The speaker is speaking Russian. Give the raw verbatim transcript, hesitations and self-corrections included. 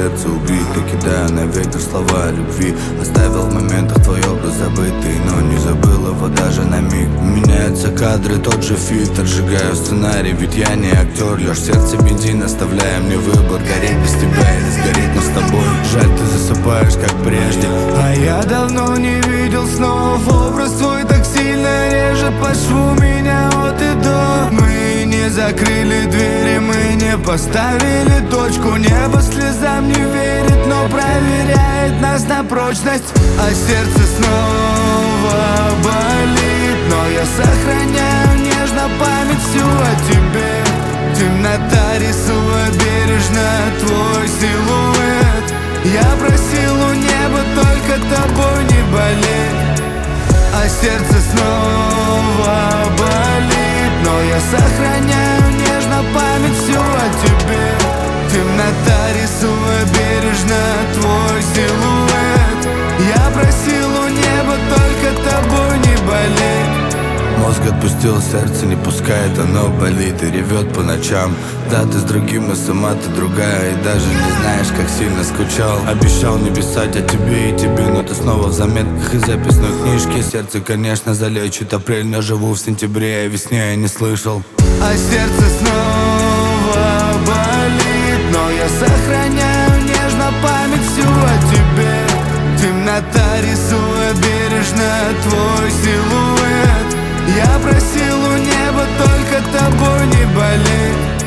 сердце убито. Кидаю на ветер слова о любви. Оставил в моментах твой образ забытый, но не забыл его даже на миг. Меняются кадры, тот же фильтр. Сжигаю сценарий, ведь я не актер. Лишь сердце бензин, оставляя мне выбор: гореть без тебя или сгореть, но с тобой. Жаль, ты засыпаешь, как прежде, а я давно не видел снов. Образ твой так сильно режет по шву меня от и до. Мы не закрыли двери, мы не поставили точку. Небо слезам не верит, но проверяет нас на прочность. А сердце снова болит, но я сохраняю нежно память всю о тебе. Темнота рисуя бережно твой силуэт. Я просил у неба только тобой не болеть. А сердце снова болит, но я сохраняю нежно память всю о тебе. Темнота рисуя бережно твой силуэт. Я просил у неба только тобой не болеть. Мозг отпустил, сердце не пускает, оно болит и ревет по ночам. Да, ты с другим, и сама ты другая, и даже не знаешь, как сильно скучал. Обещал не писать о тебе и тебе, но ты снова в заметках и записной книжке. Сердце, конечно, залечит апрель, но живу в сентябре, а весне я не слышал. А сердце снова болит, но я сохраняю нежно память всю о тебе. Темнота рисуя бережно твой силуэт. Я просил у неба только тобой не болеть.